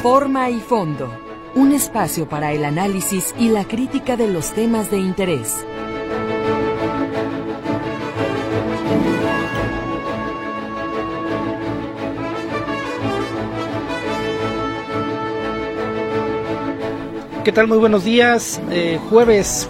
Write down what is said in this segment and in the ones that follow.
Forma y fondo, un espacio para el análisis y la crítica de los temas de interés. ¿Qué tal? Muy buenos días. Jueves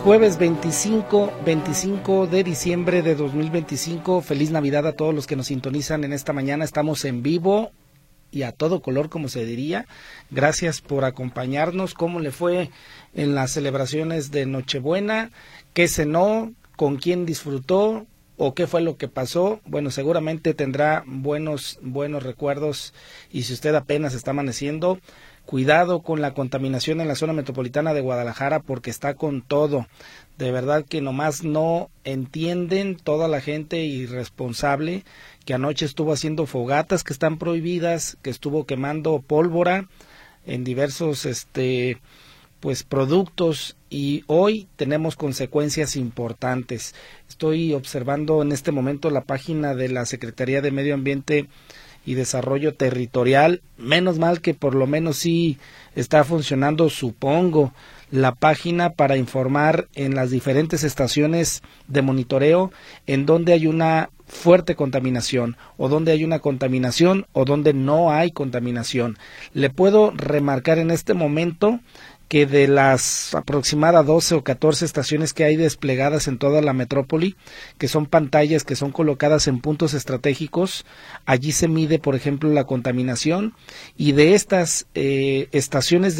25 de diciembre de 2025. Feliz Navidad a todos los que nos sintonizan en esta mañana. Estamos en vivo y a todo color, como se diría. Gracias por acompañarnos. ¿Cómo le fue en las celebraciones de Nochebuena? ¿Qué cenó? ¿Con quién disfrutó? ¿O qué fue lo que pasó? Bueno, seguramente tendrá buenos recuerdos. Y si usted apenas está amaneciendo, cuidado con la contaminación en la zona metropolitana de Guadalajara, porque está con todo. De verdad que nomás no entienden toda la gente irresponsable que anoche estuvo haciendo fogatas que están prohibidas, que estuvo quemando pólvora en diversos productos, y hoy tenemos consecuencias importantes. Estoy observando en este momento la página de la Secretaría de Medio Ambiente y Desarrollo Territorial. Menos mal que por lo menos sí está funcionando, supongo, la página para informar en las diferentes estaciones de monitoreo en donde hay una fuerte contaminación, o donde hay una contaminación, o donde no hay contaminación. Le puedo remarcar en este momento que de las aproximadas 12 o 14 estaciones que hay desplegadas en toda la metrópoli, que son pantallas que son colocadas en puntos estratégicos, allí se mide, por ejemplo, la contaminación, y de estas estaciones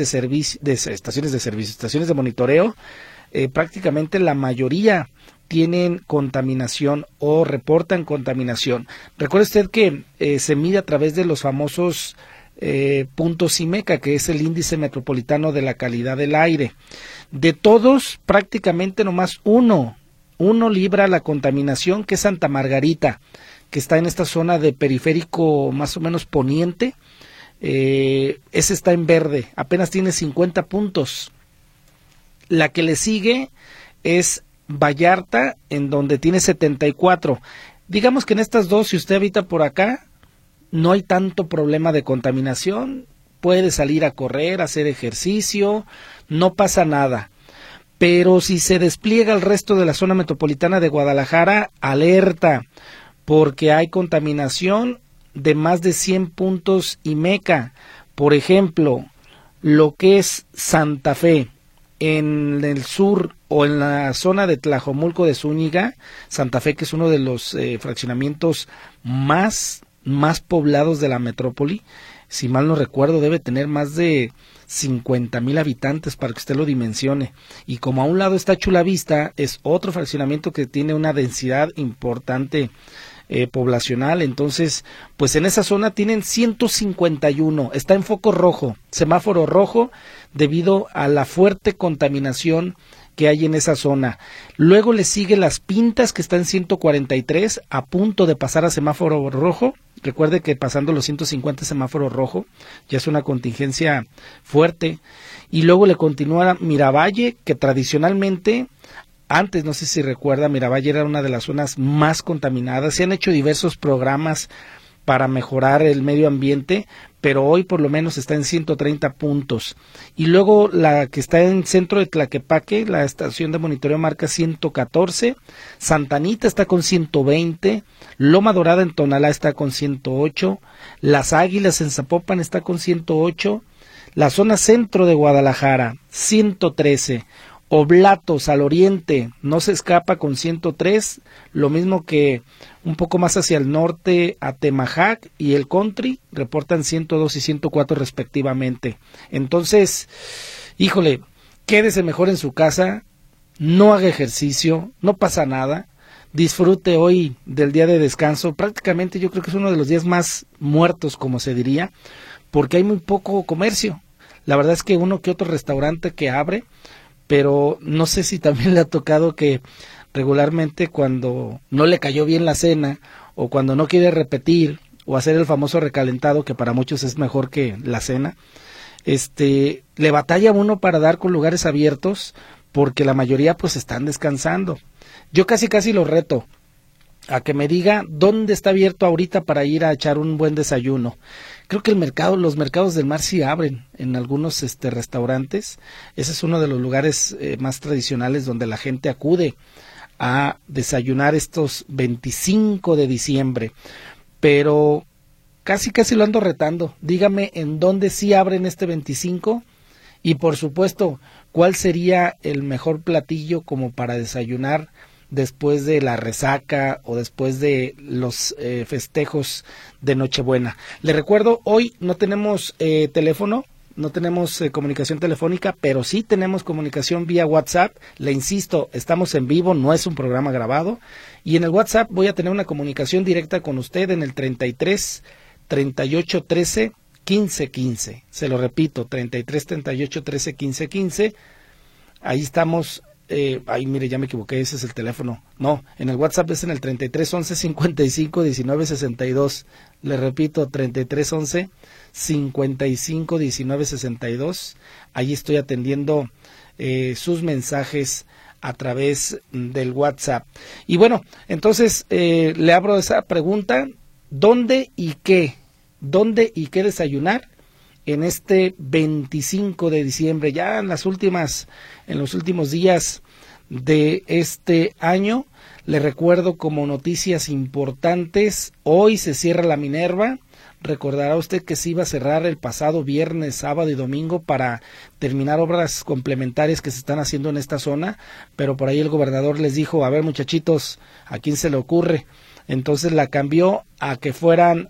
de monitoreo, prácticamente la mayoría tienen contaminación o reportan contaminación. Recuerde usted que se mide a través de los famosos puntos IMECA, que es el índice metropolitano de la calidad del aire. De todos, prácticamente nomás uno libra la contaminación, que es Santa Margarita, que está en esta zona de periférico más o menos poniente. Ese está en verde, apenas tiene 50 puntos. La que le sigue es Vallarta, en donde tiene 74. Digamos que en estas dos, si usted habita por acá, no hay tanto problema de contaminación, puede salir a correr, hacer ejercicio, no pasa nada. Pero si se despliega el resto de la zona metropolitana de Guadalajara, alerta, porque hay contaminación de más de 100 puntos IMECA. Por ejemplo, lo que es Santa Fe, en el sur o en la zona de Tlajomulco de Zúñiga, Santa Fe, que es uno de los fraccionamientos más poblados de la metrópoli, si mal no recuerdo debe tener más de 50,000 habitantes para que usted lo dimensione, y como a un lado está Chulavista, es otro fraccionamiento que tiene una densidad importante poblacional. Entonces, pues en esa zona tienen 151, está en foco rojo, semáforo rojo, debido a la fuerte contaminación que hay en esa zona. Luego le sigue Las Pintas, que está en 143, a punto de pasar a semáforo rojo. Recuerde que pasando los 150 semáforo rojo ya es una contingencia fuerte. Y luego le continúa Miravalle, que tradicionalmente, antes, no sé si recuerda, Miravalle era una de las zonas más contaminadas. Se han hecho diversos programas para mejorar el medio ambiente, pero hoy por lo menos está en 130 puntos. Y luego la que está en centro de Tlaquepaque, la estación de monitoreo marca 114, Santa Anita está con 120, Loma Dorada en Tonalá está con 108, Las Águilas en Zapopan está con 108, la zona centro de Guadalajara 113, Oblatos al oriente no se escapa con 103, lo mismo que un poco más hacia el norte Atemajac y el Country reportan 102 y 104 respectivamente. Entonces, híjole, quédese mejor en su casa, no haga ejercicio, no pasa nada, disfrute hoy del día de descanso. Prácticamente yo creo que es uno de los días más muertos, como se diría, porque hay muy poco comercio. La verdad es que uno que otro restaurante que abre, pero no sé si también le ha tocado que regularmente le cayó bien la cena, o cuando no quiere repetir o hacer el famoso recalentado, que para muchos es mejor que la cena, le batalla uno para dar con lugares abiertos, porque la mayoría pues están descansando. Yo casi lo reto a que me diga dónde está abierto ahorita para ir a echar un buen desayuno. creo que los mercados del mar sí abren en algunos restaurantes. Ese es uno de los lugares más tradicionales donde la gente acude a desayunar estos 25 de diciembre. Pero casi lo ando retando. Dígame en dónde sí abren este 25 y por supuesto, ¿cuál sería el mejor platillo como para desayunar después de la resaca o después de los festejos de Nochebuena? Le recuerdo, hoy no tenemos teléfono, no tenemos comunicación telefónica, pero sí tenemos comunicación vía WhatsApp. Le insisto, estamos en vivo, no es un programa grabado. Y en el WhatsApp voy a tener una comunicación directa con usted en el 33 38 13 15 15. Se lo repito, 33 38 13 15 15. Ahí estamos. Ay, mire, ya me equivoqué, ese es el teléfono. No, en el WhatsApp es en el 33 11 55 19 62. Le repito, 33 11 55 19 62. Ahí estoy atendiendo sus mensajes a través del WhatsApp. Y bueno, entonces le abro esa pregunta: ¿dónde y qué desayunar en este 25 de diciembre, ya en los últimos días de este año? Le recuerdo como noticias importantes: hoy se cierra la Minerva. Recordará usted que se iba a cerrar el pasado viernes, sábado y domingo para terminar obras complementarias que se están haciendo en esta zona, pero por ahí el gobernador les dijo: a ver, muchachitos, ¿a quién se le ocurre? Entonces la cambió a que fueran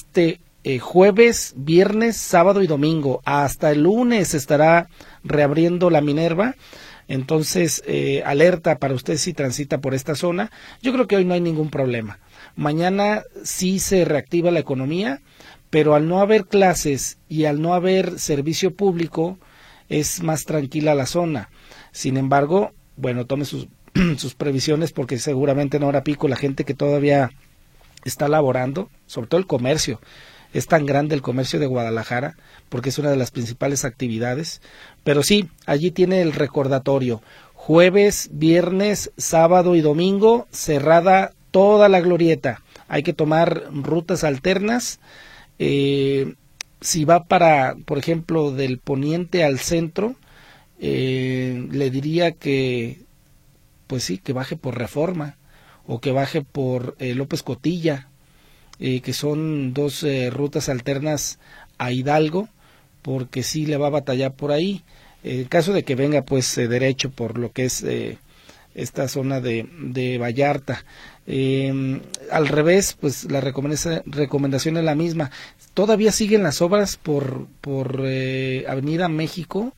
jueves, viernes, sábado y domingo. Hasta el lunes se estará reabriendo la Minerva. Entonces, alerta para usted si transita por esta zona. Yo creo que hoy no hay ningún problema. Mañana sí se reactiva la economía, pero al no haber clases y al no haber servicio público, es más tranquila la zona. Sin embargo, bueno, tome sus previsiones, porque seguramente en hora pico la gente que todavía está laborando, sobre todo el comercio. Es tan grande el comercio de Guadalajara porque es una de las principales actividades. Pero sí, allí tiene el recordatorio: jueves, viernes, sábado y domingo, cerrada toda la glorieta. Hay que tomar rutas alternas. Si va por ejemplo, del poniente al centro, le diría que, pues sí, que baje por Reforma o que baje por López Cotilla, que son dos rutas alternas a Hidalgo, porque sí le va a batallar por ahí. En caso de que venga pues derecho por lo que es esta zona de Vallarta. Al revés, pues la recomendación es la misma. Todavía siguen las obras por Avenida México.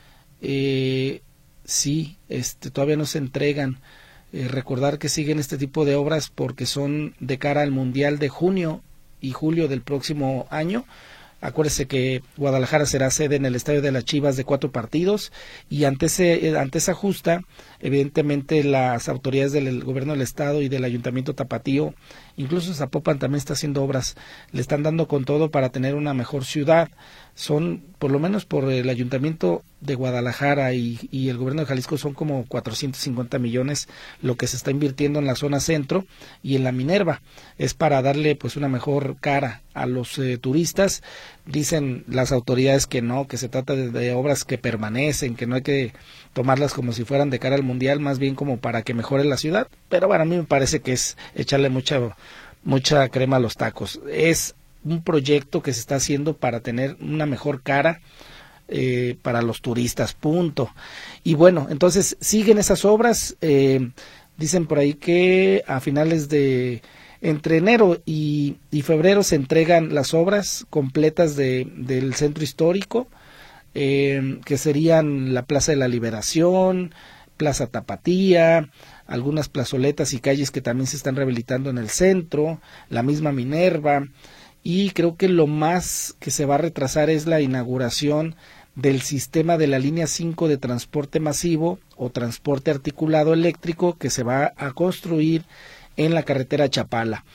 Sí, todavía no se entregan. Recordar que siguen este tipo de obras porque son de cara al Mundial de junio y julio del próximo año. Acuérdese que Guadalajara será sede en el Estadio de las Chivas de 4 partidos, y ante esa justa, evidentemente las autoridades del gobierno del estado y del ayuntamiento tapatío, incluso Zapopan también está haciendo obras, le están dando con todo para tener una mejor ciudad. Son, por lo menos por el ayuntamiento de Guadalajara y el gobierno de Jalisco, son como 450 millones lo que se está invirtiendo en la zona centro y en la Minerva. Es para darle pues una mejor cara a los turistas. Dicen las autoridades que no, que se trata de obras que permanecen, que no hay que tomarlas como si fueran de cara al Mundial, más bien como para que mejore la ciudad. Pero bueno, a mí me parece que es echarle mucha crema a los tacos. Es un proyecto que se está haciendo para tener una mejor cara para los turistas, punto. Y bueno, entonces siguen esas obras. Dicen por ahí que a finales entre enero y febrero se entregan las obras completas del centro histórico, que serían la Plaza de la Liberación, Plaza Tapatía, algunas plazoletas y calles que también se están rehabilitando en el centro, la misma Minerva. Y creo que lo más que se va a retrasar es la inauguración del sistema de la línea 5 de transporte masivo o transporte articulado eléctrico que se va a construir en la carretera Chapala.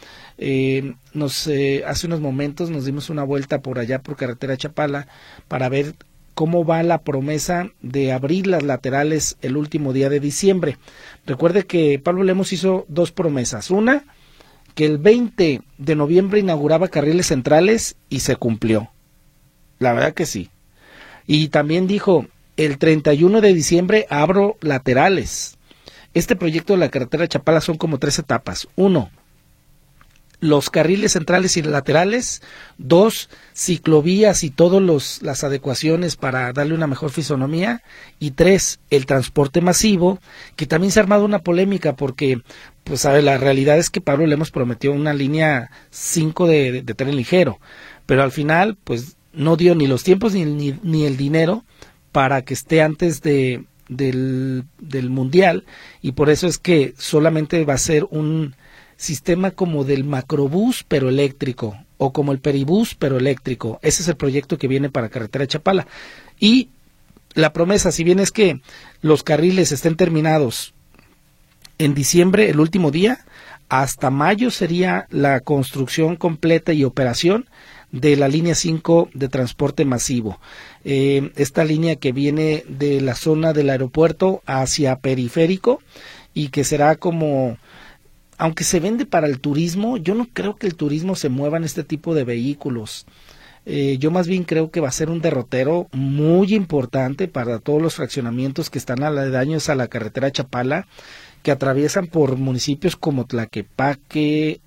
Hace unos momentos nos dimos una vuelta por allá por carretera Chapala para ver cómo va la promesa de abrir las laterales el último día de diciembre. Recuerde que Pablo Lemos hizo 2 promesas. Una, que el 20 de noviembre inauguraba carriles centrales y se cumplió. La verdad que sí. Y también dijo, el 31 de diciembre abro laterales. Este proyecto de la carretera de Chapala son como 3 etapas. 1, los carriles centrales y laterales. 2, ciclovías y todas las adecuaciones para darle una mejor fisonomía. Y 3, el transporte masivo, que también se ha armado una polémica porque, pues a ver, la realidad es que Pablo Lemos prometió una línea 5 de tren ligero, pero al final, pues no dio ni los tiempos ni el dinero para que esté antes del Mundial, y por eso es que solamente va a ser un sistema como del macrobús pero eléctrico, o como el peribús pero eléctrico. Ese es el proyecto que viene para carretera de Chapala. Y la promesa, si bien es que los carriles estén terminados en diciembre, el último día, hasta mayo sería la construcción completa y operación de la línea 5 de transporte masivo. Esta línea que viene de la zona del aeropuerto hacia periférico, y que será como, aunque se vende para el turismo, yo no creo que el turismo se mueva en este tipo de vehículos. Yo más bien creo que va a ser un derrotero muy importante para todos los fraccionamientos que están aledaños a la carretera Chapala, que atraviesan por municipios como Tlaquepaque,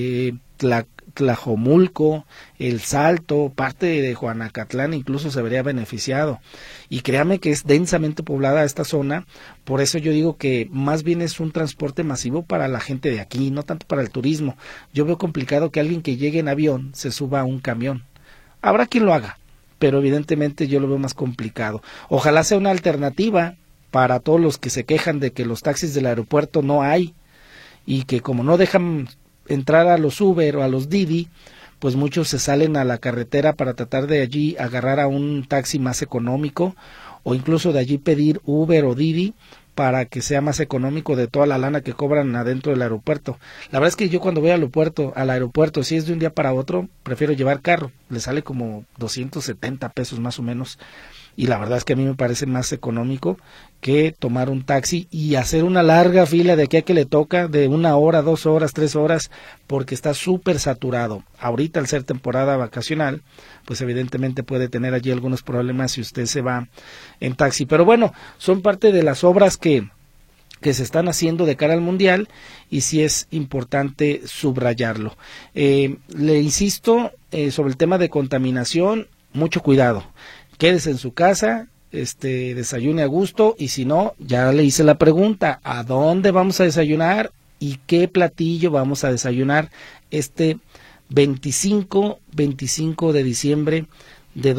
Tlajomulco, El Salto, parte de Juanacatlán incluso se vería beneficiado. Y créame que es densamente poblada esta zona, por eso yo digo que más bien es un transporte masivo para la gente de aquí, no tanto para el turismo. Yo veo complicado que alguien que llegue en avión se suba a un camión. Habrá quien lo haga, pero evidentemente yo lo veo más complicado. Ojalá sea una alternativa para todos los que se quejan de que los taxis del aeropuerto no hay, y que como no dejan entrar a los Uber o a los Didi, pues muchos se salen a la carretera para tratar de allí agarrar a un taxi más económico, o incluso de allí pedir Uber o Didi para que sea más económico de toda la lana que cobran adentro del aeropuerto. La verdad es que yo cuando voy al aeropuerto, si es de un día para otro, prefiero llevar carro, le sale como 270 pesos más o menos, y la verdad es que a mí me parece más económico que tomar un taxi y hacer una larga fila de aquí a que le toca, de 1 hora, 2 horas, 3 horas, porque está súper saturado. Ahorita, al ser temporada vacacional, pues evidentemente puede tener allí algunos problemas si usted se va en taxi. Pero bueno, son parte de las obras que se están haciendo de cara al Mundial, y sí es importante subrayarlo. Le insisto sobre el tema de contaminación, mucho cuidado. Quédese en su casa, desayune a gusto, y si no, ya le hice la pregunta, ¿a dónde vamos a desayunar y qué platillo vamos a desayunar este 25 de diciembre de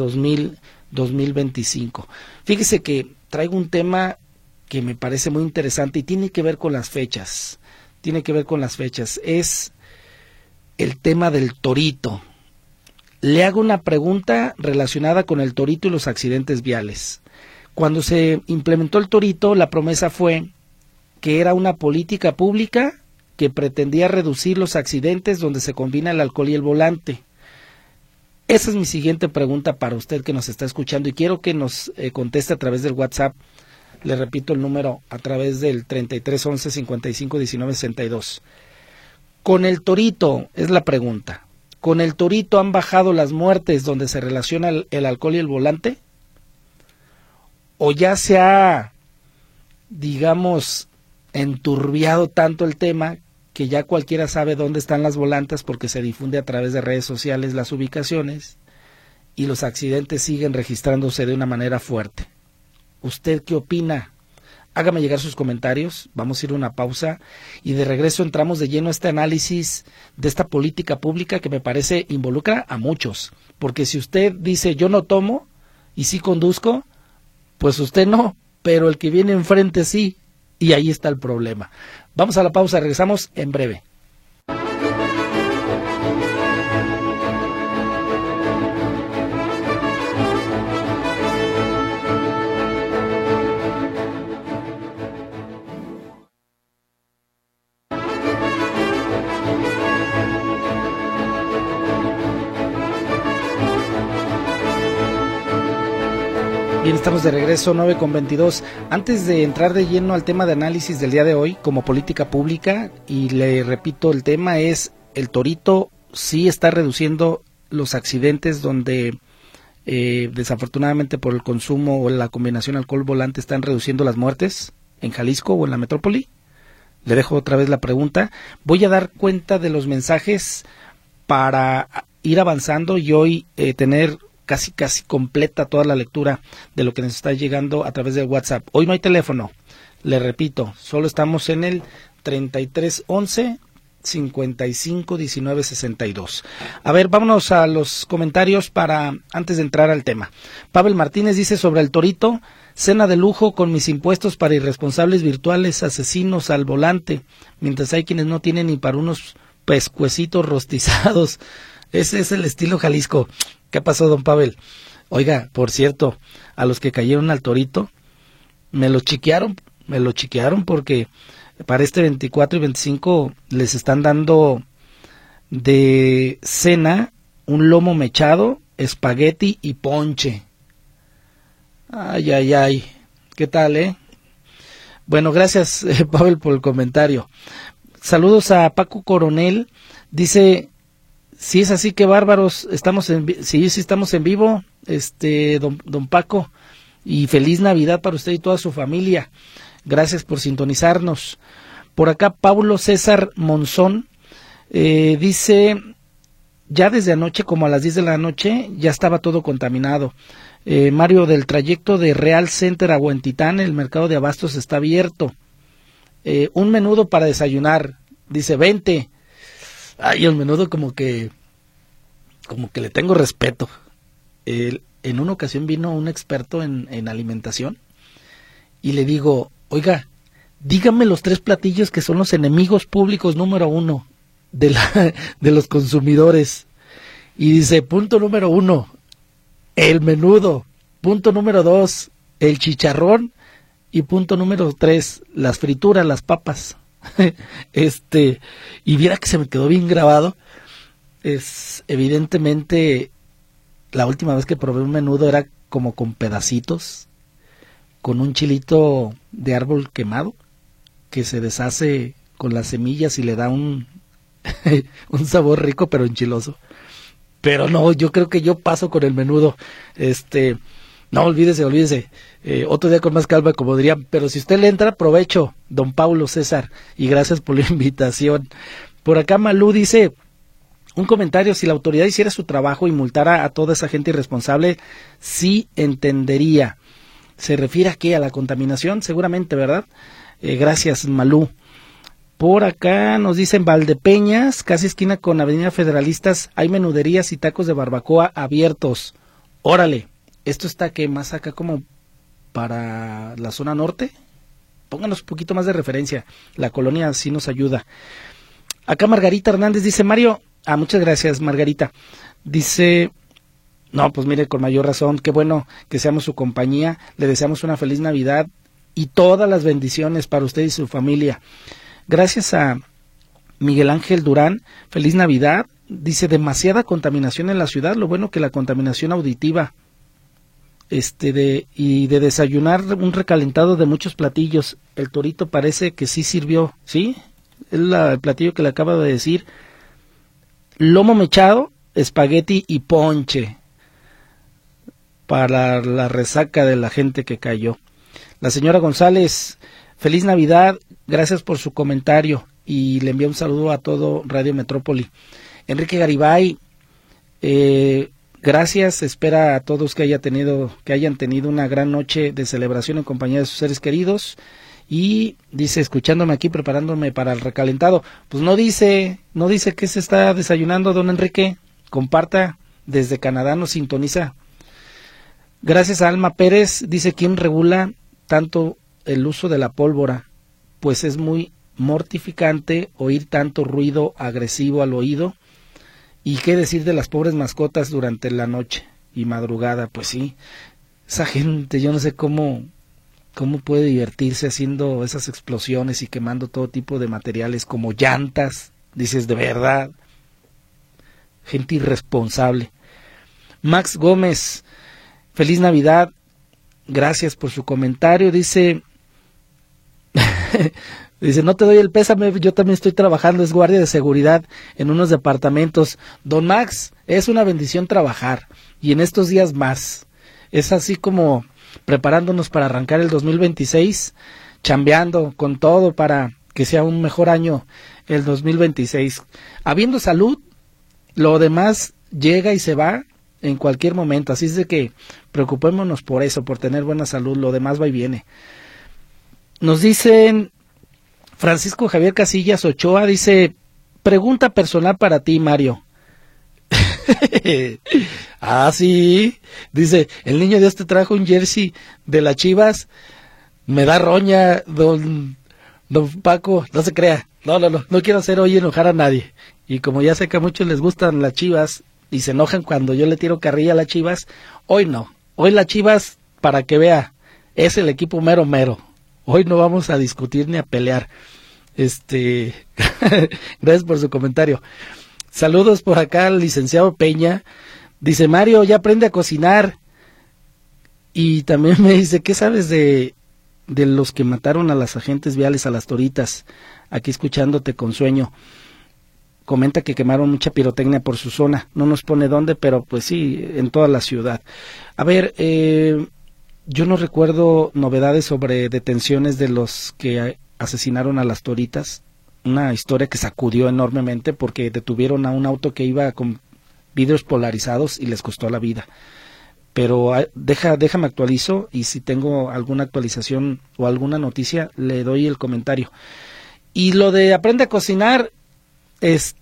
2025? Fíjese que traigo un tema que me parece muy interesante y tiene que ver con las fechas. Es el tema del torito. Le hago una pregunta relacionada con el torito y los accidentes viales. Cuando se implementó el torito, la promesa fue que era una política pública que pretendía reducir los accidentes donde se combina el alcohol y el volante. Esa es mi siguiente pregunta para usted que nos está escuchando, y quiero que nos conteste a través del WhatsApp. Le repito el número, a través del 3311 55 19 62. Con el torito, es la pregunta, ¿con el torito han bajado las muertes donde se relaciona el alcohol y el volante? ¿O ya se ha, digamos, enturbiado tanto el tema que ya cualquiera sabe dónde están las volantas porque se difunde a través de redes sociales las ubicaciones y los accidentes siguen registrándose de una manera fuerte? ¿Usted qué opina? Hágame llegar sus comentarios, vamos a ir a una pausa y de regreso entramos de lleno a este análisis de esta política pública que me parece involucra a muchos, porque si usted dice yo no tomo y sí conduzco, pues usted no, pero el que viene enfrente sí, y ahí está el problema. Vamos a la pausa, regresamos en breve. Bien, estamos de regreso, 9:22. Antes de entrar de lleno al tema de análisis del día de hoy como política pública, y le repito, el tema es el Torito sí está reduciendo los accidentes donde desafortunadamente por el consumo o la combinación alcohol-volante están reduciendo las muertes en Jalisco o en la metrópoli. Le dejo otra vez la pregunta. Voy a dar cuenta de los mensajes para ir avanzando y hoy tener casi completa toda la lectura de lo que nos está llegando a través de WhatsApp. Hoy no hay teléfono, le repito, solo estamos en el 3311 55 19 62. A ver, vámonos a los comentarios para antes de entrar al tema. Pavel Martínez dice sobre el Torito: cena de lujo con mis impuestos para irresponsables virtuales, asesinos al volante, mientras hay quienes no tienen ni para unos pescuecitos rostizados. Ese es el estilo Jalisco. ¿Qué pasó, don Pavel? Oiga, por cierto, a los que cayeron al Torito, me lo chiquearon porque para este 24 y 25 les están dando de cena un lomo mechado, espagueti y ponche. Ay, ¿qué tal, Bueno, gracias, Pavel, por el comentario. Saludos a Paco Coronel, dice, si es así, qué bárbaros, sí estamos en vivo, don Paco, y feliz Navidad para usted y toda su familia. Gracias por sintonizarnos. Por acá, Paulo César Monzón dice, ya desde anoche, como a las 10 de la noche, ya estaba todo contaminado. Mario, del trayecto de Real Center a Huentitán, el mercado de abastos está abierto. Un menudo para desayunar, dice, 20. Ay, el menudo como que le tengo respeto. En una ocasión vino un experto en alimentación y le digo, oiga, dígame los 3 platillos que son los enemigos públicos número 1 de los consumidores. Y dice, punto número 1, el menudo. Punto número 2, el chicharrón. Y punto número 3, las frituras, las papas. Y viera que se me quedó bien grabado. Evidentemente, la última vez que probé un menudo era como con pedacitos, con un chilito de árbol quemado, que se deshace con las semillas y le da un sabor rico pero enchiloso. Pero no, yo creo que yo paso con el menudo. No, olvídese. Otro día con más calma, como dirían. Pero si usted le entra, provecho, don Paulo César. Y gracias por la invitación. Por acá Malú dice, un comentario: si la autoridad hiciera su trabajo y multara a toda esa gente irresponsable, sí entendería. ¿Se refiere a qué? ¿A la contaminación? Seguramente, ¿verdad? Gracias, Malú. Por acá nos dicen Valdepeñas, casi esquina con Avenida Federalistas, hay menuderías y tacos de barbacoa abiertos. Órale, esto está que más acá como para la zona norte. Pónganos un poquito más de referencia, la colonia sí nos ayuda. Acá Margarita Hernández dice, Mario, muchas gracias Margarita, dice, no, pues mire, con mayor razón, qué bueno que seamos su compañía, le deseamos una feliz Navidad y todas las bendiciones para usted y su familia. Gracias a Miguel Ángel Durán, feliz Navidad. Dice, demasiada contaminación en la ciudad, lo bueno que la contaminación auditiva, y de desayunar un recalentado de muchos platillos. El Torito parece que sí sirvió, ¿sí? Es el platillo que le acabo de decir. Lomo mechado, espagueti y ponche para la resaca de la gente que cayó. La señora González, feliz Navidad, gracias por su comentario y le envío un saludo a todo Radio Metrópoli. Enrique Garibay, gracias, espera a todos que hayan tenido una gran noche de celebración en compañía de sus seres queridos. Y dice, escuchándome aquí, preparándome para el recalentado. Pues no dice qué se está desayunando, don Enrique. Comparta, desde Canadá nos sintoniza. Gracias a Alma Pérez, dice, ¿quién regula tanto el uso de la pólvora? Pues es muy mortificante oír tanto ruido agresivo al oído. ¿Y qué decir de las pobres mascotas durante la noche y madrugada? Pues sí, esa gente, yo no sé cómo puede divertirse haciendo esas explosiones y quemando todo tipo de materiales como llantas. Dices, de verdad, gente irresponsable. Max Gómez, feliz Navidad, gracias por su comentario. Dice, Dice, no te doy el pésame, yo también estoy trabajando, es guardia de seguridad en unos departamentos. Don Max, es una bendición trabajar, y en estos días más. Es así como preparándonos para arrancar el 2026, chambeando con todo para que sea un mejor año el 2026. Habiendo salud, lo demás llega y se va en cualquier momento, así es de que preocupémonos por eso, por tener buena salud, lo demás va y viene. Nos dicen, Francisco Javier Casillas Ochoa dice, pregunta personal para ti, Mario. Ah, sí, dice, el niño Dios te trajo un jersey de las Chivas, me da roña, don Paco, no se crea, no quiero hacer hoy enojar a nadie, y como ya sé que a muchos les gustan las Chivas, y se enojan cuando yo le tiro carrilla a las Chivas, hoy no, hoy las Chivas, para que vea, es el equipo mero mero, hoy no vamos a discutir ni a pelear. Gracias por su comentario. Saludos por acá al licenciado Peña. Dice, Mario, ya aprende a cocinar. Y también me dice, ¿qué sabes de los que mataron a las agentes viales, a las toritas? Aquí escuchándote con sueño. Comenta que quemaron mucha pirotecnia por su zona. No nos pone dónde, pero pues sí, en toda la ciudad. A ver, yo no recuerdo novedades sobre detenciones de los que asesinaron a las toritas. Una historia que sacudió enormemente porque detuvieron a un auto que iba con vidrios polarizados y les costó la vida. Pero déjame actualizo, y si tengo alguna actualización o alguna noticia le doy el comentario. Y lo de aprende a cocinar, pues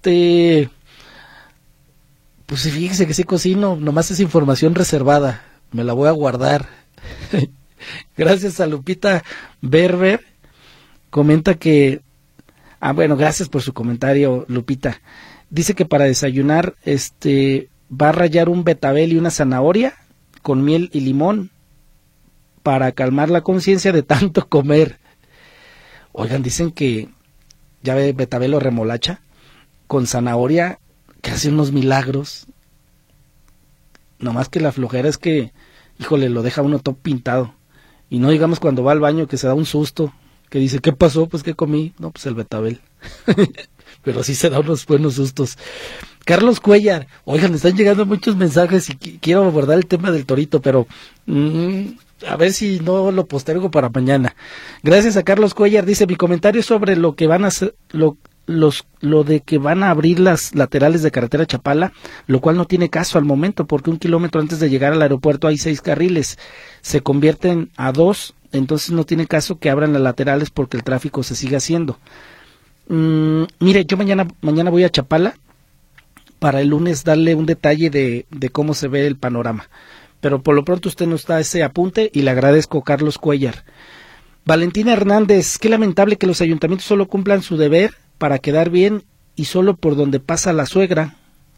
fíjese que sí cocino, nomás es información reservada, me la voy a guardar. Gracias a Lupita Berber, comenta que bueno, gracias por su comentario, Lupita. Dice que para desayunar va a rallar un betabel y una zanahoria con miel y limón para calmar la conciencia de tanto comer. Oigan, dicen que ya ve betabel o remolacha con zanahoria que hace unos milagros. Nomás que la flojera es que, híjole, lo deja uno todo pintado. Y no digamos cuando va al baño que se da un susto, que dice, ¿qué pasó? Pues, ¿qué comí? No, pues el betabel. Pero sí se da unos buenos sustos. Carlos Cuellar, oigan, están llegando muchos mensajes y quiero abordar el tema del torito, pero a ver si no lo postergo para mañana. Gracias a Carlos Cuellar, dice, mi comentario sobre lo que van a hacer, lo de que van a abrir las laterales de carretera Chapala, lo cual no tiene caso al momento, porque 1 kilómetro antes de llegar al aeropuerto hay 6 carriles, se convierten a 2, entonces no tiene caso que abran las laterales porque el tráfico se sigue haciendo. Mire, yo mañana voy a Chapala para el lunes darle un detalle de cómo se ve el panorama, pero por lo pronto usted nos da ese apunte y le agradezco, Carlos Cuellar. Valentina Hernández, qué lamentable que los ayuntamientos solo cumplan su deber para quedar bien y solo por donde pasa la suegra.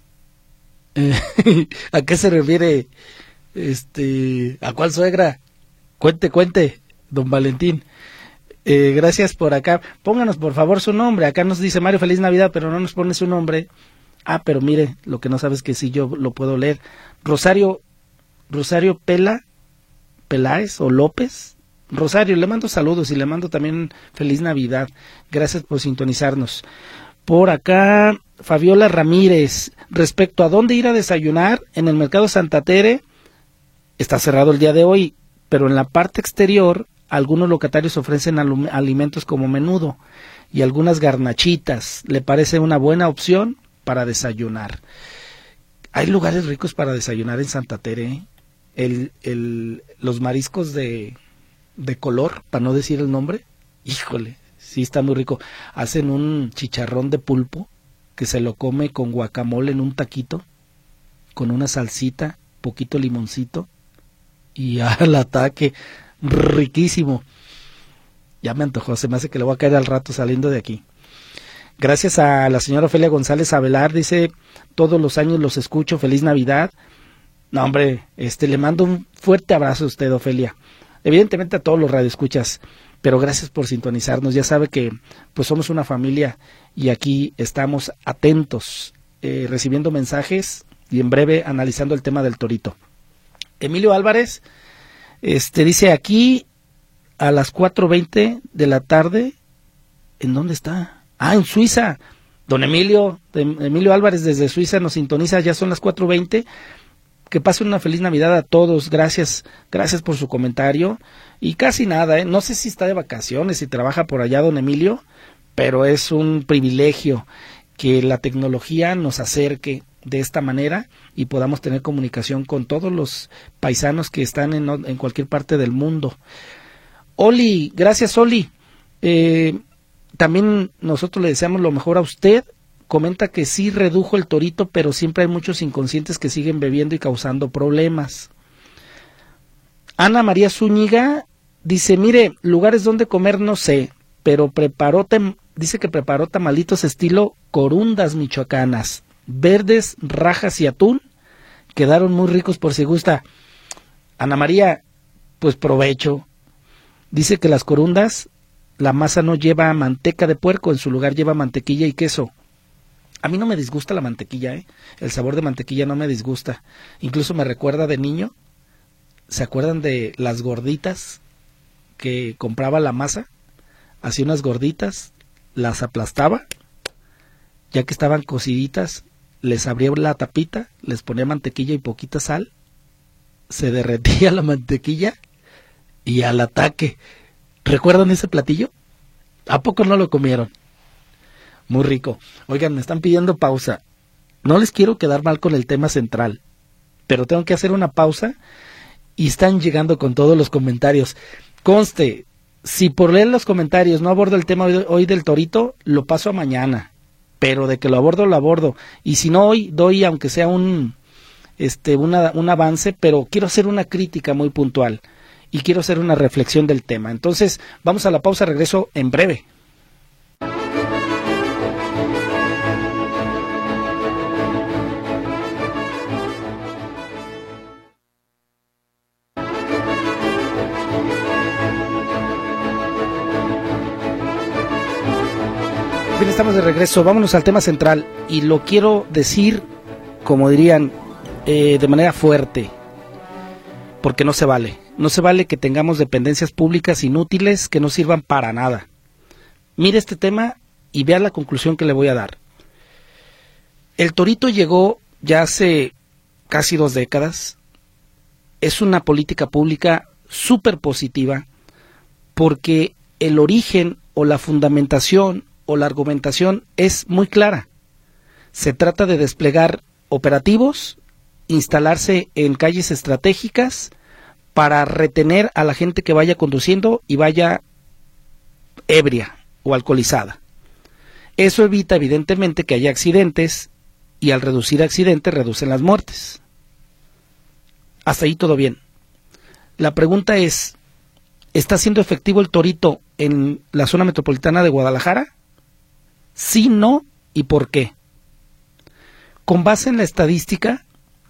¿A qué se refiere? ¿A cuál suegra? Cuente, don Valentín. Gracias por acá. Pónganos por favor su nombre. Acá nos dice Mario, feliz Navidad, pero no nos pone su nombre. Ah, pero mire, lo que no sabes que sí yo lo puedo leer. Rosario Peláez o López. Rosario, le mando saludos y le mando también feliz Navidad. Gracias por sintonizarnos. Por acá, Fabiola Ramírez, respecto a dónde ir a desayunar, en el mercado Santa Tere, está cerrado el día de hoy, pero en la parte exterior, algunos locatarios ofrecen alimentos como menudo y algunas garnachitas. ¿Le parece una buena opción para desayunar? Hay lugares ricos para desayunar en Santa Tere, los mariscos de color, para no decir el nombre, híjole, sí está muy rico. Hacen un chicharrón de pulpo que se lo come con guacamole en un taquito, con una salsita, poquito limoncito y al ataque, riquísimo. Ya me antojó, se me hace que le voy a caer al rato saliendo de aquí. Gracias a la señora Ofelia González Avelar, dice, todos los años los escucho, feliz Navidad. No, hombre, le mando un fuerte abrazo a usted, Ofelia. Evidentemente a todos los radioescuchas, pero gracias por sintonizarnos. Ya sabe que pues somos una familia y aquí estamos atentos, recibiendo mensajes y en breve analizando el tema del torito. Emilio Álvarez dice, aquí a las 4:20 de la tarde ¿En dónde está? Ah, en Suiza. Don Emilio Álvarez desde Suiza nos sintoniza, ya son las 4:20. Que pasen una feliz Navidad a todos, gracias por su comentario. Y casi nada, no sé si está de vacaciones, si trabaja por allá don Emilio, pero es un privilegio que la tecnología nos acerque de esta manera y podamos tener comunicación con todos los paisanos que están en cualquier parte del mundo. Oli, gracias Oli. También nosotros le deseamos lo mejor a usted. Comenta que sí redujo el torito, pero siempre hay muchos inconscientes que siguen bebiendo y causando problemas. Ana María Zúñiga dice, mire, lugares donde comer no sé, pero dice que preparó tamalitos estilo corundas michoacanas, verdes, rajas y atún. Quedaron muy ricos por si gusta. Ana María, pues provecho. Dice que las corundas, la masa no lleva manteca de puerco, en su lugar lleva mantequilla y queso. A mí no me disgusta la mantequilla, el sabor de mantequilla no me disgusta. Incluso me recuerda de niño, ¿se acuerdan de las gorditas que compraba la masa? Hacía unas gorditas, las aplastaba, ya que estaban cociditas, les abría la tapita, les ponía mantequilla y poquita sal, se derretía la mantequilla y al ataque. ¿Recuerdan ese platillo? ¿A poco no lo comieron? Muy rico. Oigan, me están pidiendo pausa. No les quiero quedar mal con el tema central, pero tengo que hacer una pausa y están llegando con todos los comentarios. Conste, si por leer los comentarios no abordo el tema hoy del torito, lo paso a mañana, pero de que lo abordo. Y si no hoy, doy aunque sea un avance, pero quiero hacer una crítica muy puntual y quiero hacer una reflexión del tema. Entonces, vamos a la pausa, regreso en breve. Bien, estamos de regreso, vámonos al tema central y lo quiero decir, como dirían, de manera fuerte, porque no se vale que tengamos dependencias públicas inútiles que no sirvan para nada. Mire este tema y vea la conclusión que le voy a dar. El torito llegó ya hace casi 2 décadas, es una política pública súper positiva porque el origen o la fundamentación o la argumentación es muy clara. Se trata de desplegar operativos, instalarse en calles estratégicas para retener a la gente que vaya conduciendo y vaya ebria o alcoholizada. Eso evita evidentemente que haya accidentes y al reducir accidentes reducen las muertes. Hasta ahí todo bien. La pregunta es, ¿está siendo efectivo el torito en la zona metropolitana de Guadalajara? Sí, no, ¿y por qué? Con base en la estadística,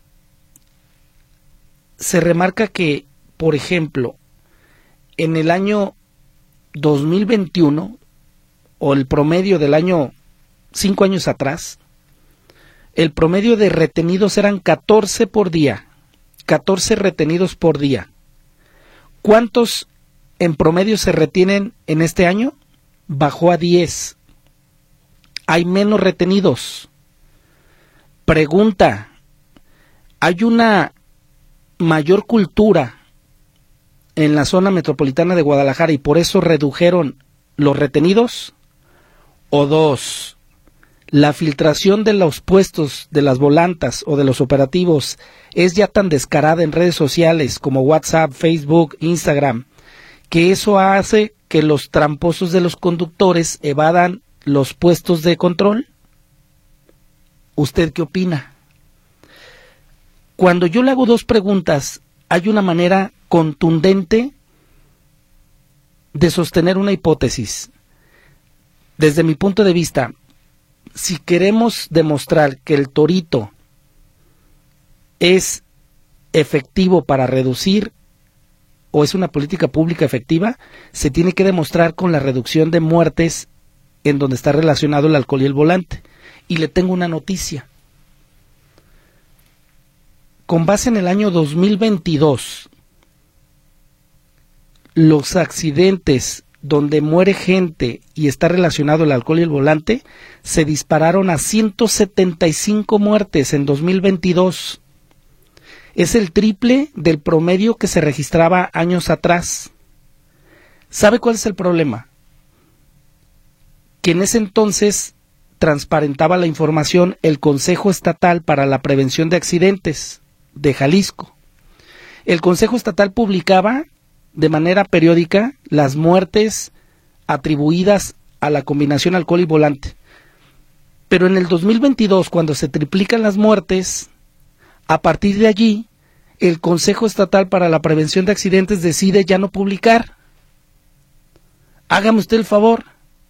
se remarca que, por ejemplo, en el año 2021, o el promedio del año 5 años atrás, el promedio de retenidos eran 14 por día, 14 retenidos por día. ¿Cuántos en promedio se retienen en este año? Bajó a 10. Hay menos retenidos. Pregunta, ¿hay una mayor cultura en la zona metropolitana de Guadalajara y por eso redujeron los retenidos? O 2, la filtración de los puestos de las volantas o de los operativos es ya tan descarada en redes sociales como WhatsApp, Facebook, Instagram, que eso hace que los tramposos de los conductores evadan los puestos de control. ¿Usted qué opina? Cuando yo le hago 2 preguntas, hay una manera contundente de sostener una hipótesis. Desde mi punto de vista, si queremos demostrar que el torito es efectivo para reducir o es una política pública efectiva, se tiene que demostrar con la reducción de muertes en donde está relacionado el alcohol y el volante. Y le tengo una noticia. Con base en el año 2022, los accidentes donde muere gente y está relacionado el alcohol y el volante, se dispararon a 175 muertes en 2022. Es el triple del promedio que se registraba años atrás. ¿Sabe cuál es el problema? Que en ese entonces transparentaba la información el Consejo Estatal para la Prevención de Accidentes de Jalisco. El Consejo Estatal publicaba de manera periódica las muertes atribuidas a la combinación alcohol y volante. Pero en el 2022, cuando se triplican las muertes, a partir de allí, el Consejo Estatal para la Prevención de Accidentes decide ya no publicar. Hágame usted el favor.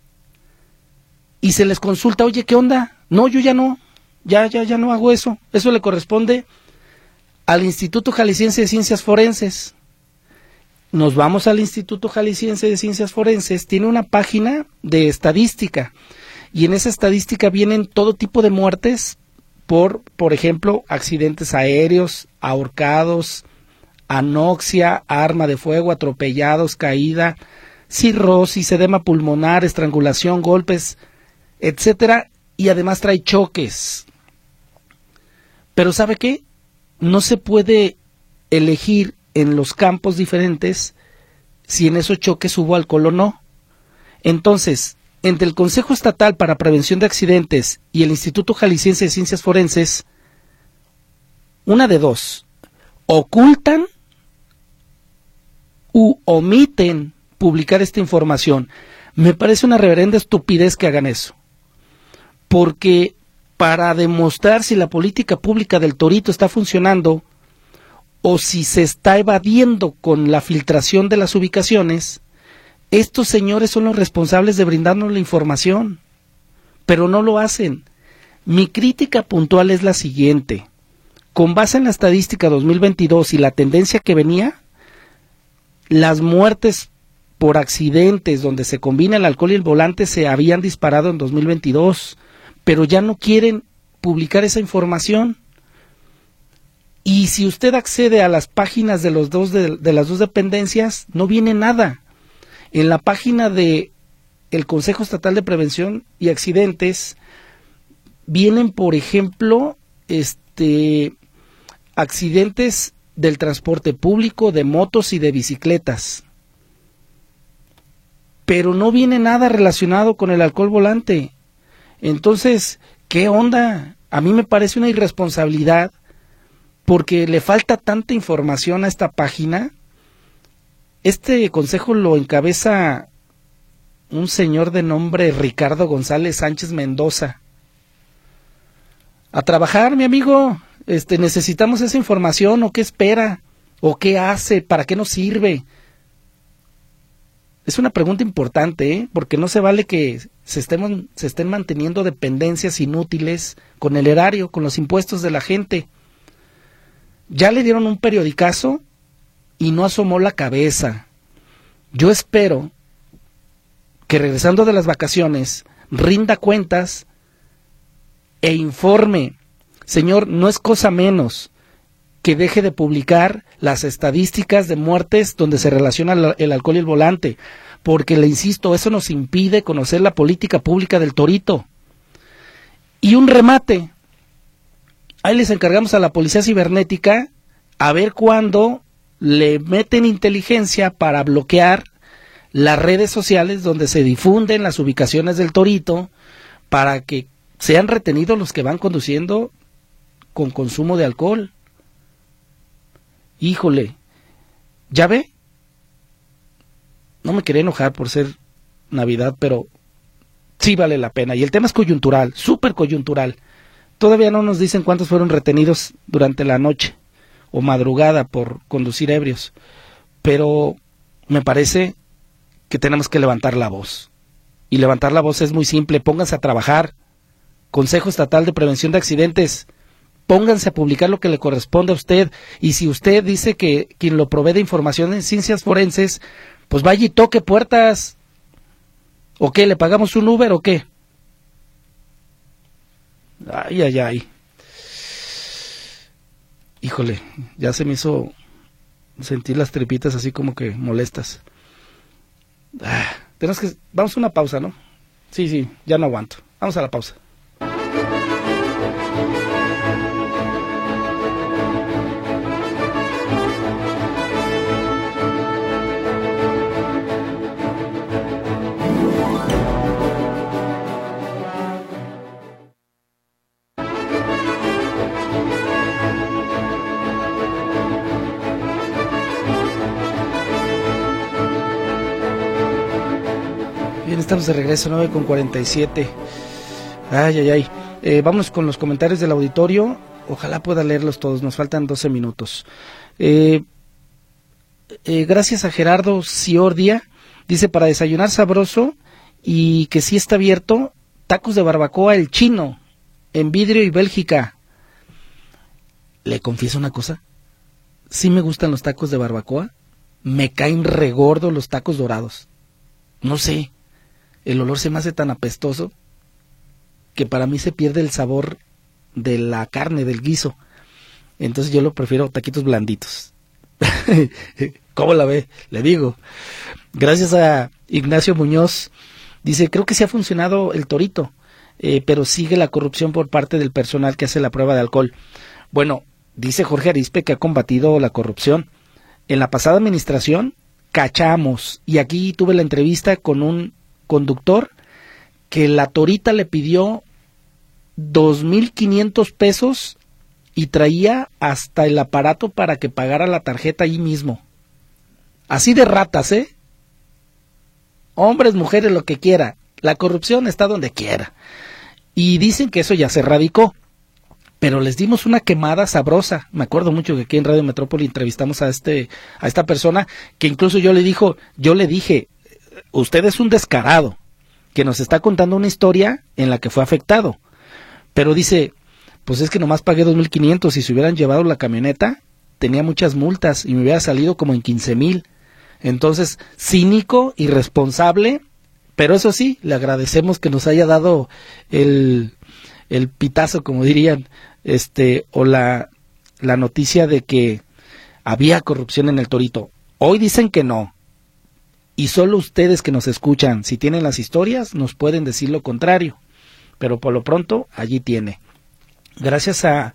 Y se les consulta, oye, ¿qué onda? No, yo ya no hago eso. Eso le corresponde al Instituto Jalisciense de Ciencias Forenses. Nos vamos al Instituto Jalisciense de Ciencias Forenses, tiene una página de estadística, y en esa estadística vienen todo tipo de muertes por ejemplo, accidentes aéreos, ahorcados, anoxia, arma de fuego, atropellados, caída, cirrosis, edema pulmonar, estrangulación, golpes, etcétera, y además trae choques. Pero ¿sabe qué? No se puede elegir en los campos diferentes si en esos choques hubo alcohol o no. Entonces, entre el Consejo Estatal para Prevención de Accidentes y el Instituto Jalisciense de Ciencias Forenses, una de dos: ocultan u omiten publicar esta información. Me parece una reverenda estupidez que hagan eso, porque para demostrar si la política pública del Torito está funcionando o si se está evadiendo con la filtración de las ubicaciones, estos señores son los responsables de brindarnos la información, pero no lo hacen. Mi crítica puntual es la siguiente: con base en la estadística 2022 y la tendencia que venía, las muertes por accidentes donde se combina el alcohol y el volante se habían disparado en 2022, pero ya no quieren publicar esa información. Y si usted accede a las páginas de las dos dependencias, no viene nada. En la página de el Consejo Estatal de Prevención y Accidentes vienen, por ejemplo, accidentes del transporte público, de motos y de bicicletas, pero no viene nada relacionado con el alcohol volante. Entonces, ¿qué onda? A mí me parece una irresponsabilidad, porque le falta tanta información a esta página. Este consejo lo encabeza un señor de nombre Ricardo González Sánchez Mendoza. A trabajar, mi amigo. Necesitamos esa información. ¿O qué espera? ¿O qué hace? ¿Para qué nos sirve? Es una pregunta importante, porque no se vale que se estén manteniendo dependencias inútiles con el erario, con los impuestos de la gente. Ya le dieron un periodicazo y no asomó la cabeza. Yo espero que, regresando de las vacaciones, rinda cuentas e informe. Señor, no es cosa menos que deje de publicar las estadísticas de muertes donde se relaciona el alcohol y el volante, porque, le insisto, eso nos impide conocer la política pública del Torito. Y un remate: ahí les encargamos a la Policía Cibernética a ver cuándo le meten inteligencia para bloquear las redes sociales donde se difunden las ubicaciones del Torito, para que sean retenidos los que van conduciendo con consumo de alcohol. Híjole, ¿ya ve? No me quería enojar por ser Navidad, pero sí vale la pena. Y el tema es coyuntural, súper coyuntural. Todavía no nos dicen cuántos fueron retenidos durante la noche o madrugada por conducir ebrios, pero me parece que tenemos que levantar la voz. Y levantar la voz es muy simple: pónganse a trabajar. Consejo Estatal de Prevención de Accidentes, pónganse a publicar lo que le corresponde a usted. Y si usted dice que quien lo provee de información en ciencias forenses, pues vaya y toque puertas. ¿O qué? ¿Le pagamos un Uber o qué? Ay, ay, ay. Híjole, ya se me hizo sentir las tripitas así como que molestas. Vamos a una pausa, ¿no? Sí, ya no aguanto. Vamos a la pausa. Bien, estamos de regreso, 9:47. Ay. Vamos con los comentarios del auditorio. Ojalá pueda leerlos todos, nos faltan 12 minutos. Gracias a Gerardo Ciordia. Dice, para desayunar sabroso y que sí está abierto, tacos de barbacoa El Chino, en Vidrio y Bélgica. Le confieso una cosa, sí me gustan los tacos de barbacoa, me caen regordo los tacos dorados. No sé, el olor se me hace tan apestoso que para mí se pierde el sabor de la carne, del guiso. Entonces yo lo prefiero taquitos blanditos. ¿Cómo la ve? Le digo. Gracias a Ignacio Muñoz. Dice, creo que sí ha funcionado el torito, pero sigue la corrupción por parte del personal que hace la prueba de alcohol. Bueno, dice Jorge Arispe que ha combatido la corrupción. En la pasada administración cachamos, y aquí tuve la entrevista con un conductor que la torita le pidió 2,500 pesos y traía hasta el aparato para que pagara la tarjeta ahí mismo. Así de ratas, ¿eh? Hombres, mujeres, lo que quiera. La corrupción está donde quiera. Y dicen que eso ya se erradicó. Pero les dimos una quemada sabrosa. Me acuerdo mucho que aquí en Radio Metrópoli entrevistamos a esta persona que incluso yo le dije, usted es un descarado que nos está contando una historia en la que fue afectado. Pero dice, pues es que nomás pagué 2,500 y si hubieran llevado la camioneta, tenía muchas multas y me hubiera salido como en 15,000. Entonces, cínico, irresponsable, pero eso sí, le agradecemos que nos haya dado el pitazo, como dirían, o la noticia de que había corrupción en el torito. Hoy dicen que no. Y solo ustedes que nos escuchan, si tienen las historias, nos pueden decir lo contrario. Pero por lo pronto, allí tiene. Gracias a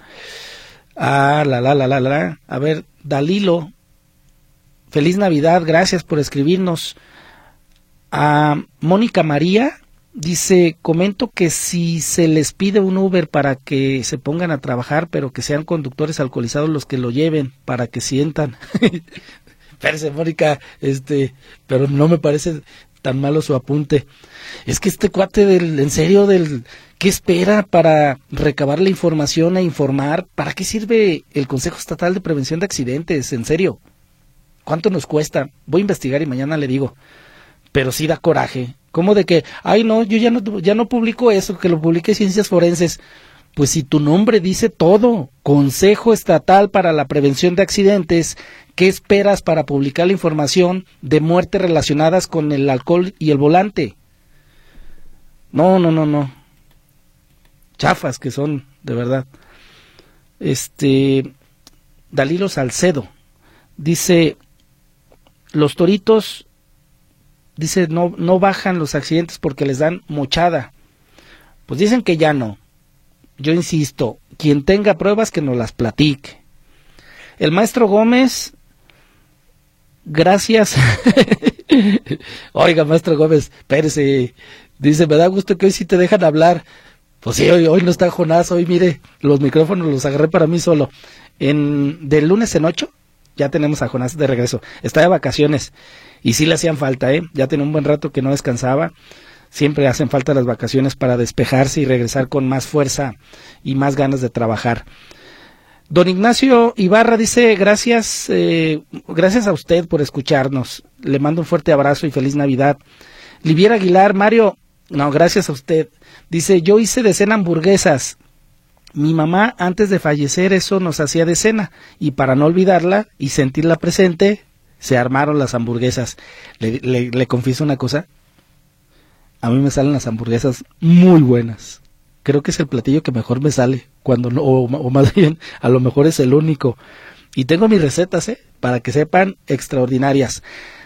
ver, Dalilo. Feliz Navidad, gracias por escribirnos. A Mónica María dice, comento que si se les pide un Uber para que se pongan a trabajar, pero que sean conductores alcoholizados los que lo lleven, para que sientan. Espérese, Mónica, pero no me parece tan malo su apunte. Es que este cuate en serio, ¿qué espera para recabar la información e informar? ¿Para qué sirve el Consejo Estatal de Prevención de Accidentes? En serio, ¿cuánto nos cuesta? Voy a investigar y mañana le digo. Pero sí da coraje. ¿Cómo de que, ay no, yo ya no publico eso, que lo publique Ciencias Forenses? Pues si tu nombre dice todo, Consejo Estatal para la Prevención de Accidentes, ¿qué esperas para publicar la información de muertes relacionadas con el alcohol y el volante? No. Chafas que son, de verdad. Dalilo Salcedo dice, los toritos, dice, no bajan los accidentes porque les dan mochada. Pues dicen que ya no. Yo insisto, quien tenga pruebas que nos las platique. El maestro Gómez, gracias. Oiga, maestro Gómez, espérese. Dice, me da gusto que hoy sí te dejan hablar. Pues sí, hoy no está Jonás, hoy mire, los micrófonos los agarré para mí solo. Del lunes en 8, ya tenemos a Jonás de regreso. Está de vacaciones y sí le hacían falta, ya tenía un buen rato que no descansaba. Siempre hacen falta las vacaciones para despejarse y regresar con más fuerza y más ganas de trabajar. Don Ignacio Ibarra dice, gracias a usted por escucharnos. Le mando un fuerte abrazo y feliz Navidad. Liviera Aguilar, Mario, no, gracias a usted. Dice, yo hice de cena hamburguesas. Mi mamá, antes de fallecer, eso nos hacía de cena. Y para no olvidarla y sentirla presente, se armaron las hamburguesas. Le confieso una cosa. A mí me salen las hamburguesas muy buenas. Creo que es el platillo que mejor me sale, cuando no, o más bien, a lo mejor es el único. Y tengo mis recetas, para que sepan, extraordinarias.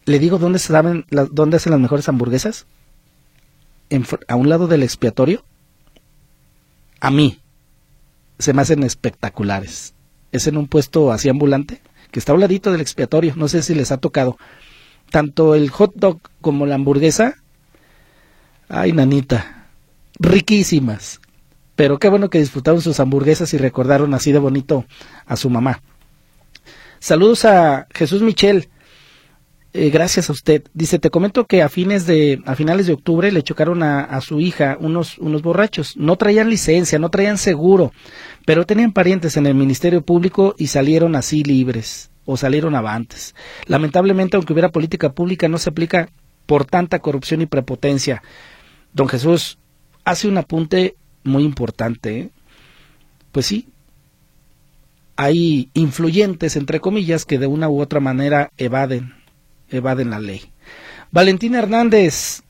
¿Le digo dónde dónde hacen las mejores hamburguesas? A un lado del expiatorio. A mí se me hacen espectaculares. Es en un puesto así ambulante, que está a un ladito del expiatorio. No sé si les ha tocado. Tanto el hot dog como la hamburguesa. Ay, nanita. Riquísimas. Pero qué bueno que disfrutaron sus hamburguesas y recordaron así de bonito a su mamá. Saludos a Jesús Michel. Gracias a usted. Dice, te comento que a finales de octubre le chocaron a su hija unos borrachos. No traían licencia, no traían seguro, pero tenían parientes en el Ministerio Público y salieron así libres, o salieron avantes. Lamentablemente, aunque hubiera política pública, no se aplica por tanta corrupción y prepotencia. Don Jesús hace un apunte muy importante, ¿eh? Pues sí, hay influyentes, entre comillas, que de una u otra manera evaden la ley. Valentina Hernández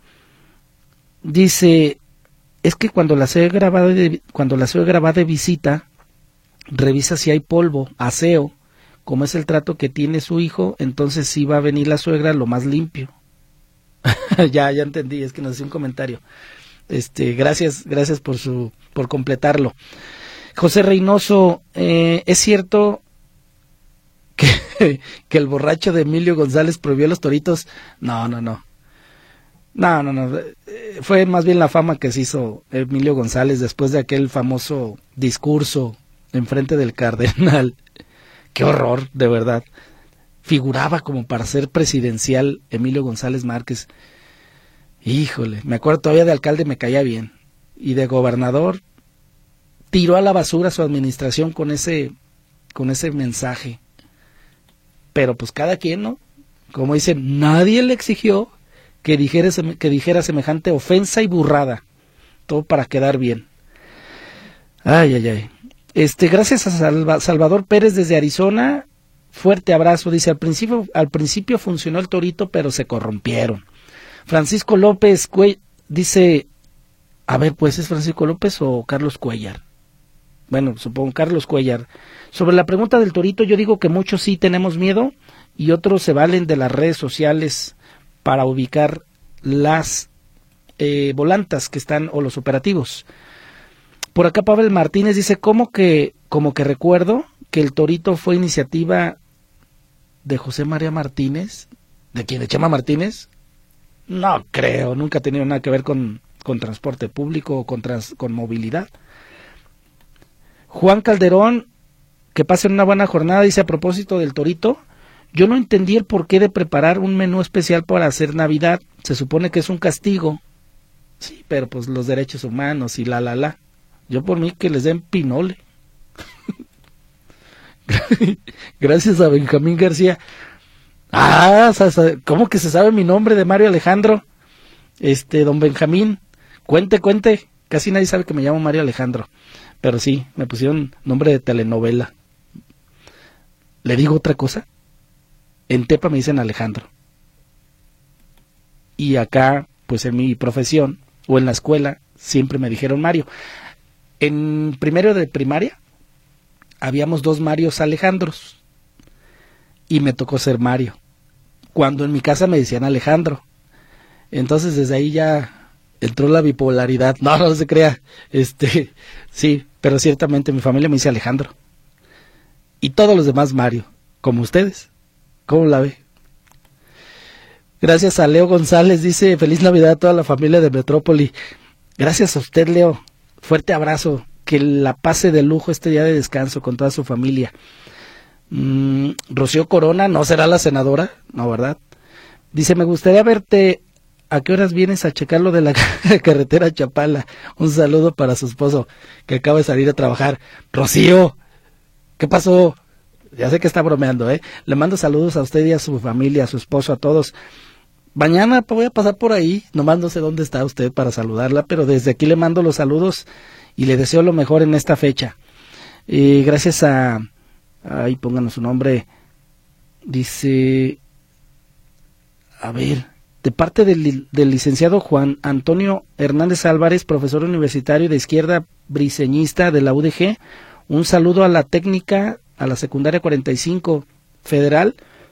dice, es que cuando la suegra va de visita, revisa si hay polvo, aseo, como es el trato que tiene su hijo, entonces sí va a venir la suegra lo más limpio. ya entendí, es que nos hace un comentario. Gracias por completarlo. José Reynoso, ¿es cierto que el borracho de Emilio González prohibió los toritos? No. Fue más bien la fama que se hizo Emilio González después de aquel famoso discurso en frente del cardenal. Qué horror, de verdad. Figuraba como para ser presidencial Emilio González Márquez. Híjole, me acuerdo todavía de alcalde, me caía bien. Y de gobernador, tiró a la basura su administración con ese mensaje. Pero pues cada quien, ¿no? Como dicen, nadie le exigió que dijera semejante ofensa y burrada. Todo para quedar bien. Ay. Gracias a Salvador Pérez desde Arizona. Fuerte abrazo. Dice, al principio funcionó el torito, pero se corrompieron. Francisco López dice, a ver, pues, ¿es Francisco López o Carlos Cuellar? Bueno, supongo Carlos Cuellar. Sobre la pregunta del torito, yo digo que muchos sí tenemos miedo y otros se valen de las redes sociales para ubicar las volantas que están, o los operativos. Por acá Pavel Martínez dice, como que recuerdo que el torito fue iniciativa de José María Martínez. ¿De quién? ¿De Chema Martínez? No creo, nunca ha tenido nada que ver con transporte público o con movilidad. Juan Calderón, que pasen una buena jornada, dice, a propósito del torito, yo no entendí el porqué de preparar un menú especial para hacer Navidad. Se supone que es un castigo. Sí, pero pues los derechos humanos y la. Yo por mí que les den pinole. Gracias a Benjamín García. ¿Cómo que se sabe mi nombre de Mario Alejandro? Don Benjamín, cuente. Casi nadie sabe que me llamo Mario Alejandro. Pero sí, me pusieron nombre de telenovela. ¿Le digo otra cosa? En Tepa me dicen Alejandro. Y acá, pues en mi profesión, o en la escuela, siempre me dijeron Mario. En primero de primaria, habíamos 2 Marios Alejandros. Y me tocó ser Mario. Cuando en mi casa me decían Alejandro. Entonces desde ahí ya entró la bipolaridad. No se crea. Sí, pero ciertamente mi familia me dice Alejandro. Y todos los demás Mario, como ustedes. ¿Cómo la ve? Gracias a Leo González, dice, feliz Navidad a toda la familia de Metrópoli. Gracias a usted, Leo. Fuerte abrazo. Que la pase de lujo este día de descanso con toda su familia. Rocío Corona, ¿no será la senadora? No, ¿verdad? Dice, me gustaría verte. ¿A qué horas vienes a checar lo de la carretera Chapala? Un saludo para su esposo, que acaba de salir a trabajar. Rocío, ¿qué pasó? Ya sé que está bromeando, ¿eh? Le mando saludos a usted y a su familia, a su esposo, a todos. Mañana voy a pasar por ahí, nomás no sé dónde está usted para saludarla, pero desde aquí le mando los saludos y le deseo lo mejor en esta fecha. Gracias a... Ahí pónganos su nombre. Dice... A ver... De parte del licenciado Juan Antonio Hernández Álvarez, profesor universitario de izquierda briceñista de la UDG, un saludo a la técnica, a la secundaria 45 federal,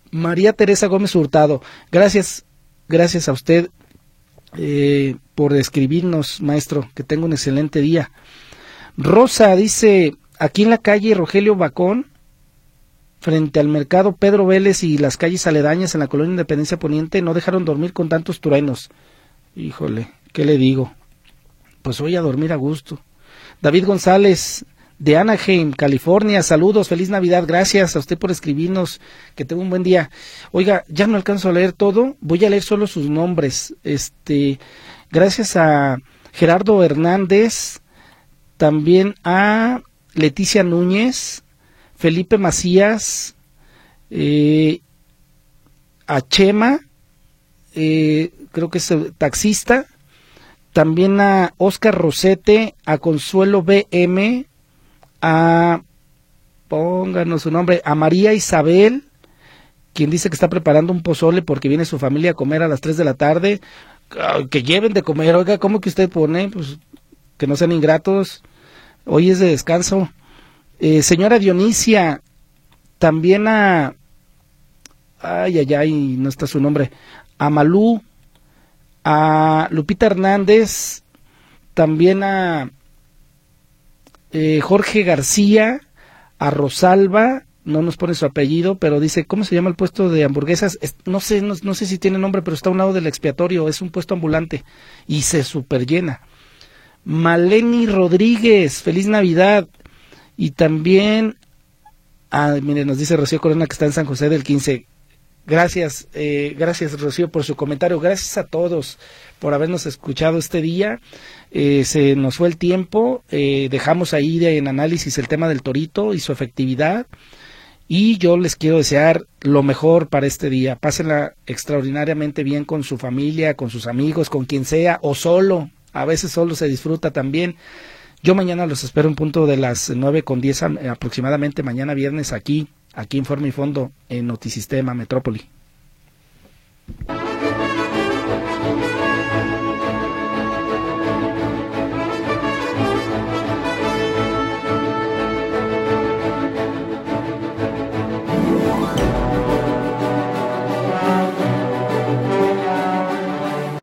María Teresa Gómez Hurtado, gracias a usted por escribirnos, maestro, que tenga un excelente día. Rosa dice, aquí en la calle Rogelio Bacón, frente al mercado Pedro Vélez y las calles aledañas en la colonia Independencia Poniente, no dejaron dormir con tantos truenos. Híjole, ¿qué le digo? Pues voy a dormir a gusto. David González, de Anaheim, California, saludos, feliz Navidad, gracias a usted por escribirnos, que tenga un buen día. Oiga, ya no alcanzo a leer todo, voy a leer solo sus nombres. Gracias a Gerardo Hernández, también a Leticia Núñez, Felipe Macías, a Chema, creo que es taxista, también a Oscar Rosete, a Consuelo BM, pónganos su nombre, a María Isabel, quien dice que está preparando un pozole porque viene su familia a comer a las 3 de la tarde, que lleven de comer. Oiga, ¿cómo que usted pone? Pues que no sean ingratos, hoy es de descanso. Señora Dionisia, también no está su nombre, a Malú, a Lupita Hernández, también a Jorge García, a Rosalba, no nos pone su apellido, pero dice, ¿cómo se llama el puesto de hamburguesas? No sé si tiene nombre, pero está a un lado del expiatorio, es un puesto ambulante y se super llena. Maleni Rodríguez, feliz Navidad. Y también, mire, nos dice Rocío Corona que está en San José del 15. Gracias Rocío por su comentario, gracias a todos por habernos escuchado este día. Se nos fue el tiempo, dejamos ahí en análisis el tema del torito y su efectividad, y yo les quiero desear lo mejor para este día. Pásenla extraordinariamente bien con su familia, con sus amigos, con quien sea, o solo, a veces solo se disfruta también. Yo mañana los espero en punto de las 9:10 aproximadamente, mañana viernes aquí en Forma y Fondo en Notisistema Metrópoli.